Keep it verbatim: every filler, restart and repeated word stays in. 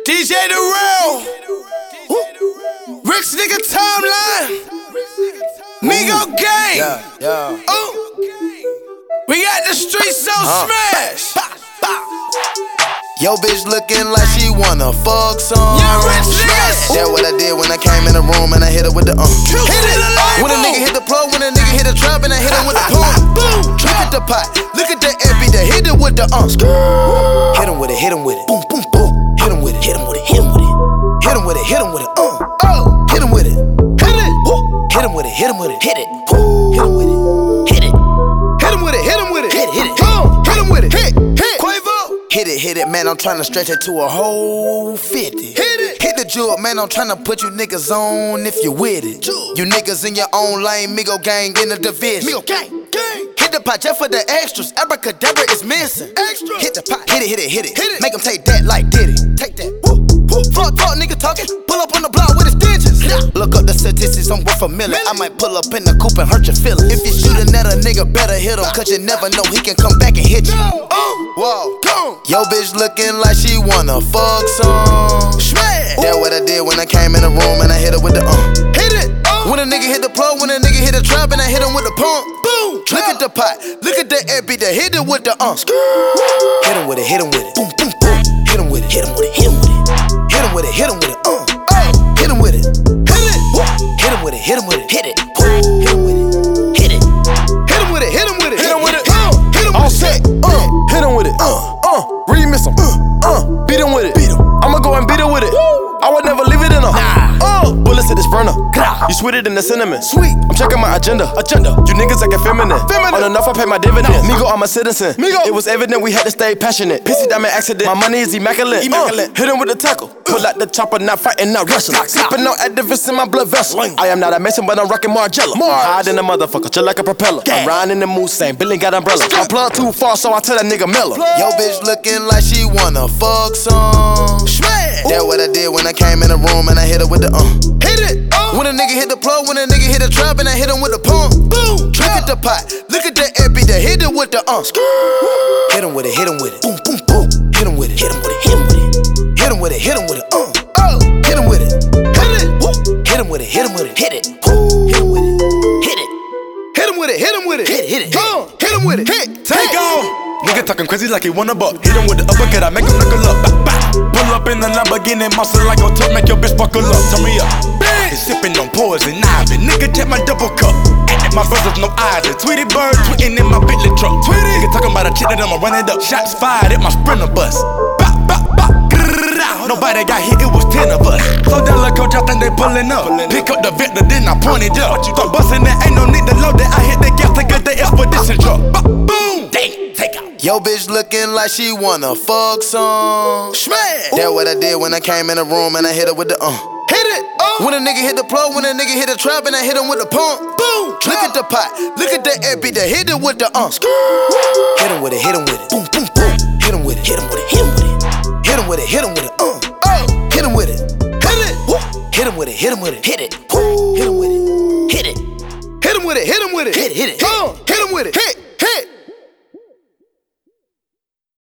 D J The Real, Rich Nigga Timeline, Migo Gang. Yeah, yeah. Ooh. We got the streets so uh. smashed. Yo, bitch looking like she wanna fuck some. Yeah, rich niggas. That's what I did when I came in the room and I hit her with the uh. Hit it. When a nigga hit the plug, when a nigga hit the trap and I hit him with the pump. Boom. Look at the pot, look at the M P, that hit it with the uh. Hit him with it, hit him with it. Boom, boom, boom. Hit him with it, hit him with it, hit him with it. Hit him with it, hit him with it. Uh. Oh. Hit him with it. Hit it. Woo. Hit him with it, hit him with it. Hit it. Woo. Hit him with it. Hit it. Hit him with it, hit him with it. Hit it, hit it. Come. Hit him with it. Hit. Hit. Quavo. Hit it, hit it, man, I'm tryna stretch it to a whole fifty. Hit it. Hit the jewel, man, I'm tryna put you niggas on if you with it. Jewel. You niggas in your own lane, Migo Gang in the division. Migo Gang, gang. Hit the pot just for the extras, abracadabra is missing. Extra. Hit the pot, hit it, hit it, hit it. Hit it. Make them take that like Diddy. Take that. Woo, woo. Fuck, fuck, nigga talking. Pull up on the block with his digits. Yeah. Look up the statistics, I'm worth a million. I might pull up in the coupe and hurt your feelings. If you shootin' at a nigga, better hit him, cause you never know he can come back and hit you. No. Oh. Whoa. Go. Yo, bitch looking like she wanna fuck some. Smash. That's what I did when I came in the room and I hit her with the uh. Hit it. Uh. When a nigga hit the plug, when a nigga hit the trap and I hit him with the pump. Boom. Look at the pot, look at the M P, that hit it with the uh. Hit him with it, hit him with it. Boom, boom, boom. Hit him with it, hit him with it, hit him with it. Hit him with it, hit him with it. Uh. Oh. Hit him with it. Hit it. Woo. Hit him with it, hit him with it. Hit it. Woo. Hit him with it. Hit it. Hit him with it, hit him with it. Hit him with it. Hit him. All set. Uh. Hit him with it. Uh. Uh. Remix him. Uh. Uh. Beat him with it. Beat him. I'ma go and beat it with it. Woo. I would never leave it in her. Nah. Uh. Bullets to this burner. You sweeter than the cinnamon. Sweet. I'm checking my agenda. Agenda. You niggas acting feminine. Feminine. On enough, I pay my dividends. No. Migo, I'm a citizen. Migo. It was evident we had to stay passionate. Pissy diamond accident. My money is immaculate. Immaculate. Uh. Hit him with the tackle. Pull out the chopper, not fighting, not wrestling. Sipping on Actavis in my blood vessel. I am not a mason, but I'm rocking Margiela. Hide in the motherfucker, chill like a propeller. I'm riding in the mood, same Billy got umbrella. I plug too far, so I tell that nigga Miller. Yo, bitch looking like she wanna fuck some. Smash. That's what I did when I came in the room and I hit her with the uh. Hit it. Uh. When a nigga hit the plug, when a nigga hit the trap and I hit him with the pump. Boom. Look at the pot, look at the M P, that hit it with the uh. Hit him with it, hit him with it. Boom, boom, boom. Hit him with it, hit him with it, hit him with it. Hit him with it, hit him with it. Uh. Oh. Hit him with it. Hit it. Woo. Hit him with it, hit him with it. Hit it. Woo. Hit him with it. Hit it. Hit him with it, hit him with it. Hit it, hit it. Come. Hit him with it. Hit. Take off. Nigga talking crazy like he wanna buck. Hit him with the uppercut, I make him knuckle up. Bah, bah. Pull up in the Lamborghini, muscle like a tuck, make your bitch buckle up. Turn me up. He's sipping on poison ivy. Nigga check my double cup. And my brothers no eyes. Tweety bird tweeting in my Bentley truck. Tweety. Nigga talking about a chick that I'ma run it up. Shots fired at my Sprinter bus. Bah, bah, bah. Nobody got hit, it was ten of us. So that little coach, I think they pulling up. Pick up the vector, then I point it up. Start busting that, ain't no need to load that. I hit the gas to get the expedition truck. Boom! Dang, take out. Yo, bitch looking like she wanna fuck some. Smash. That's what I did when I came in the room and I hit her with the uh. Hit it. Uh. When a nigga hit the plug, when a nigga hit the trap and I hit him with the pump. Boom. Look at the pot, look at the M P, that hit it with the uh. Hit him with it, hit him with it. Boom, boom, boom. Hit him with it, hit him with it, hit him with it. Hit him with it, hit him with it. Uh. Oh. Hit him with it. Hit it. Woo. Hit him with it, hit him with it. Hit it. Woo. Hit him with it. Hit it. Hit him with it, hit him with it. Hit it, hit it. Uh. Hit him with it. Hit.